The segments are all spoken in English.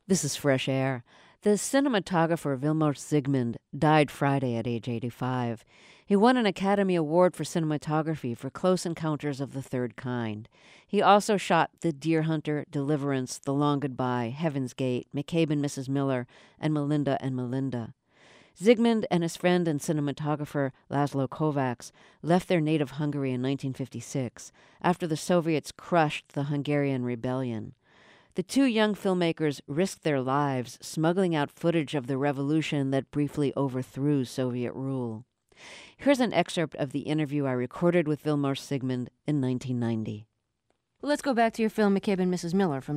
This is Fresh Air. The cinematographer Vilmos Zsigmond died Friday at age 85. He won an Academy Award for cinematography for Close Encounters of the Third Kind. He also shot The Deer Hunter, Deliverance, The Long Goodbye, Heaven's Gate, McCabe and Mrs. Miller, and Melinda. Zsigmond and his friend and cinematographer Laszlo Kovacs left their native Hungary in 1956 after the Soviets crushed the Hungarian rebellion. The two young filmmakers risked their lives smuggling out footage of the revolution that briefly overthrew Soviet rule. Here's an excerpt of the interview I recorded with Vilmos Zsigmond in 1990. Let's go back to your film McCabe and Mrs. Miller from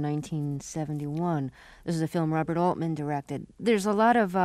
1971. This is a film Robert Altman directed. There's a lot of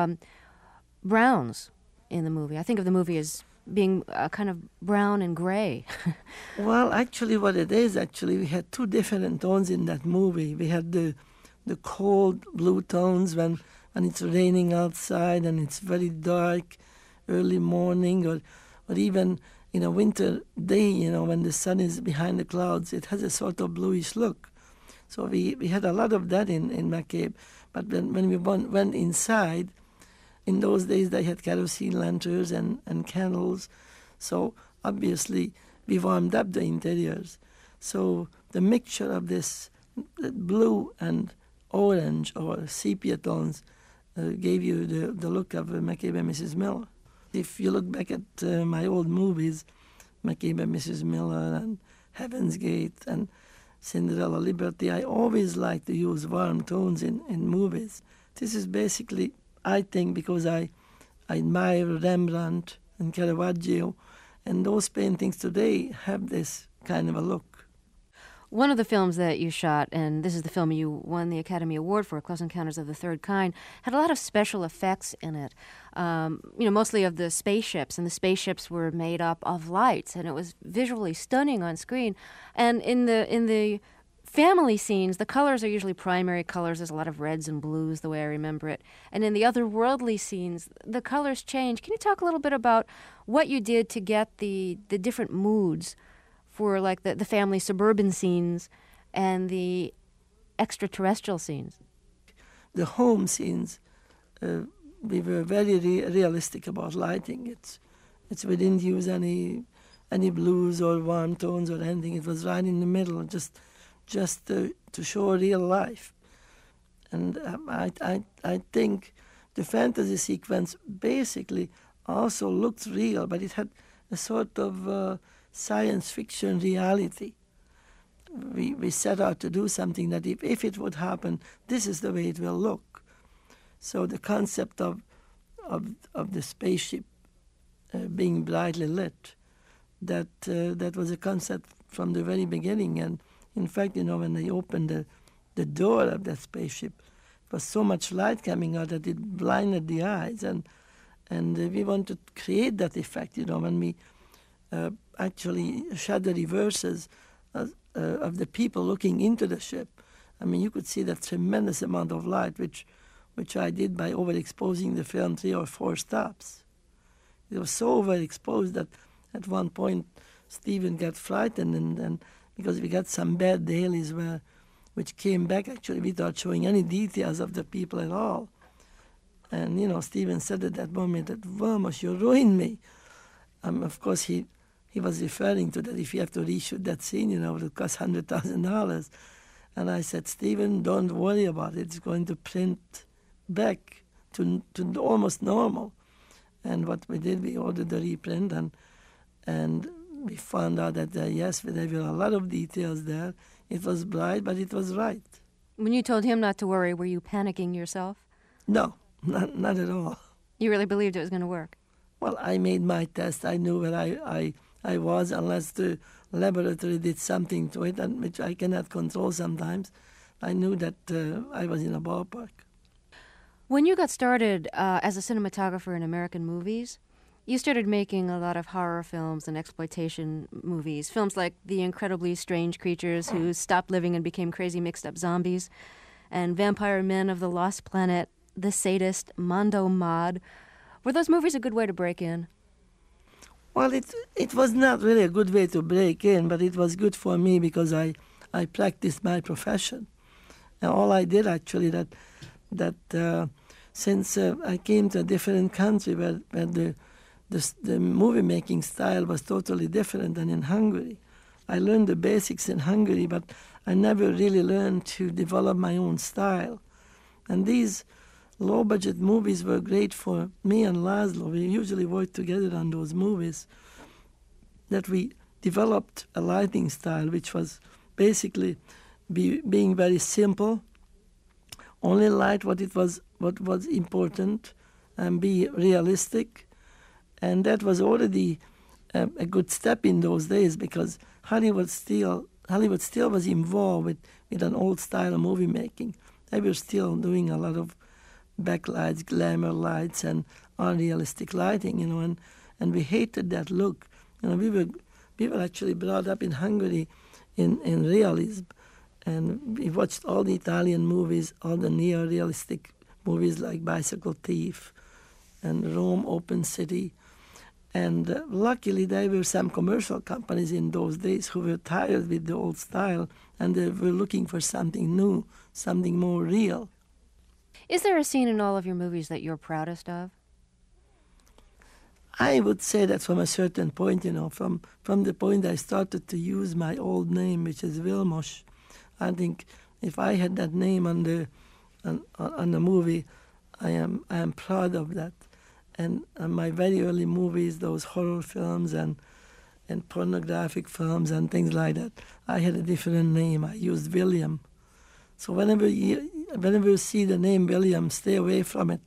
browns in the movie. I think of the movie as being kind of brown and gray. Well, actually, what it is, we had two different tones in that movie. We had the cold blue tones when it's raining outside and it's very dark, early morning, or even in a winter day, when the sun is behind the clouds, it has a sort of bluish look. So we had a lot of that in McCabe. But when we went inside, in those days, they had kerosene lanterns and candles. So obviously, we warmed up the interiors. So the mixture of this blue and orange or sepia tones gave you the look of McCabe and Mrs. Miller. If you look back at my old movies, McCabe and Mrs. Miller and Heaven's Gate and Cinderella Liberty, I always like to use warm tones in movies. This is basically, I think, because I admire Rembrandt and Caravaggio, and those paintings today have this kind of a look. One of the films that you shot, and this is the film you won the Academy Award for, Close Encounters of the Third Kind, had a lot of special effects in it, mostly of the spaceships, and the spaceships were made up of lights, and it was visually stunning on screen. And in the family scenes, the colors are usually primary colors. There's a lot of reds and blues, the way I remember it. And in the otherworldly scenes, the colors change. Can you talk a little bit about what you did to get the different moods for like the family suburban scenes and the extraterrestrial scenes? The home scenes, we were very realistic about lighting. We didn't use any blues or warm tones or anything. It was right in the middle, just to show real life. And I think the fantasy sequence basically also looked real, but it had a sort of science fiction reality. We set out to do something that if it would happen, this is the way it will look. So the concept of the spaceship being brightly lit, that was a concept from the very beginning. And in fact, when they opened the door of that spaceship, there was so much light coming out that it blinded the eyes. And we wanted to create that effect, when we actually shot the reverses of the people looking into the ship. I mean, you could see that tremendous amount of light, which I did by overexposing the film 3 or 4 stops. It was so overexposed that at one point Stephen got frightened, and because we got some bad dailies which came back actually without showing any details of the people at all. And, Stephen said at that moment that, Vilmos, you ruined me. Of course, he was referring to that if you have to reshoot that scene, it would cost $100,000. And I said, Stephen, don't worry about it. It's going to print back to almost normal. And what we did, we ordered the reprint, and we found out that, yes, there were a lot of details there. It was bright, but it was right. When you told him not to worry, were you panicking yourself? No, not at all. You really believed it was going to work? Well, I made my test. I knew where I was, unless the laboratory did something to it, and which I cannot control sometimes. I knew that I was in a ballpark. When you got started as a cinematographer in American movies, you started making a lot of horror films and exploitation movies, films like The Incredibly Strange Creatures Who Stopped Living and Became Crazy Mixed-Up Zombies, and Vampire Men of the Lost Planet, The Sadist, Mondo Mod. Were those movies a good way to break in? Well, it was not really a good way to break in, but it was good for me because I practiced my profession. And all I did actually, that that since I came to a different country where the movie making style was totally different than in Hungary. I learned the basics in Hungary, but I never really learned to develop my own style. And these low-budget movies were great for me and Laszlo. We usually worked together on those movies, that we developed a lighting style which was basically being very simple, only light what was important, and be realistic. And that was already a good step in those days, because Hollywood still was involved with an old style of movie making. They were still doing a lot of backlights, glamour lights, and unrealistic lighting, and we hated that look. We were actually brought up in Hungary in realism, and we watched all the Italian movies, all the neo-realistic movies like Bicycle Thief and Rome Open City. And luckily there were some commercial companies in those days who were tired with the old style, and they were looking for something new, something more real. Is there a scene in all of your movies that you're proudest of? I would say that from a certain point, from the point I started to use my old name, which is Vilmos. I think if I had that name on the movie, I am proud of that. And my very early movies, those horror films and pornographic films and things like that, I had a different name. I used William. So whenever you see the name William, stay away from it.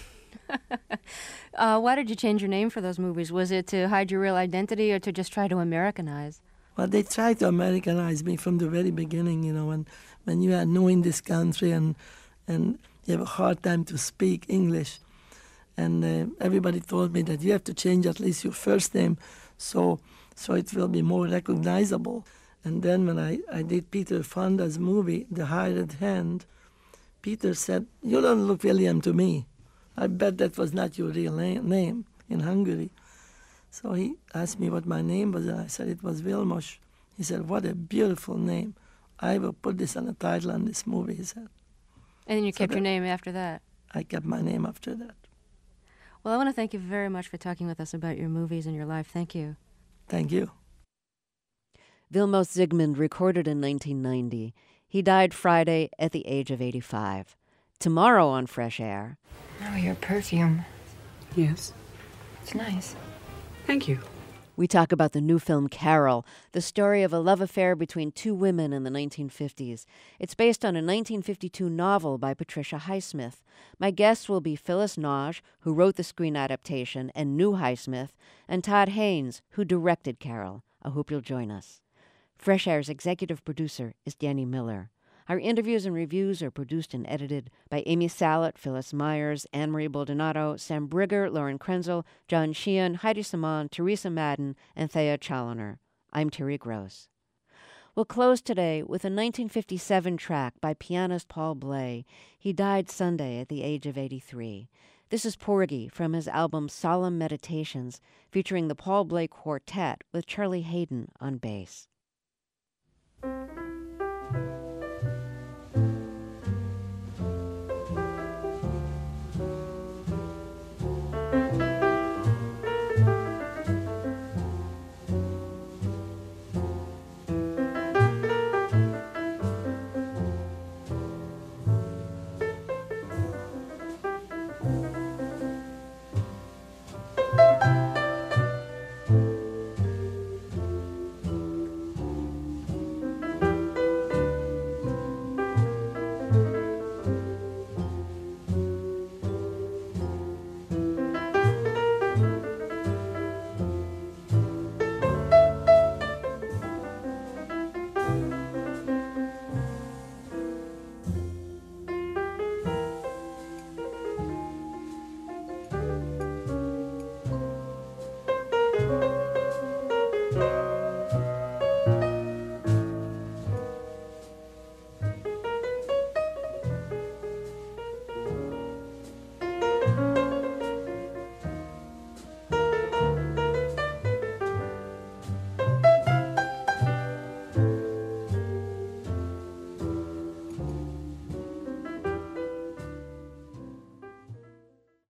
Why did you change your name for those movies? Was it to hide your real identity or to just try to Americanize? Well, they tried to Americanize me from the very beginning, when you are new in this country and you have a hard time to speak English. And everybody told me that you have to change at least your first name so it will be more recognizable. And then when I did Peter Fonda's movie, The Hired Hand, Peter said, "You don't look William to me. I bet that was not your real name in Hungary." So he asked me what my name was, and I said it was Vilmos. He said, "What a beautiful name. I will put this on a title on this movie," he said. And then you kept your name after that? I kept my name after that. Well, I want to thank you very much for talking with us about your movies and your life. Thank you. Thank you. Vilmos Zsigmond recorded in 1990. He died Friday at the age of 85. Tomorrow on Fresh Air. Oh, your perfume. Yes. It's nice. Thank you. We talk about the new film Carol, the story of a love affair between two women in the 1950s. It's based on a 1952 novel by Patricia Highsmith. My guests will be Phyllis Nagy, who wrote the screen adaptation and knew Highsmith, and Todd Haynes, who directed Carol. I hope you'll join us. Fresh Air's executive producer is Danny Miller. Our interviews and reviews are produced and edited by Amy Salet, Phyllis Myers, Anne-Marie Baldonado, Sam Brigger, Lauren Krenzel, John Sheehan, Heidi Saman, Teresa Madden, and Thea Challoner. I'm Terry Gross. We'll close today with a 1957 track by pianist Paul Bley. He died Sunday at the age of 83. This is Porgy from his album Solemn Meditations, featuring the Paul Bley Quartet with Charlie Haydn on bass.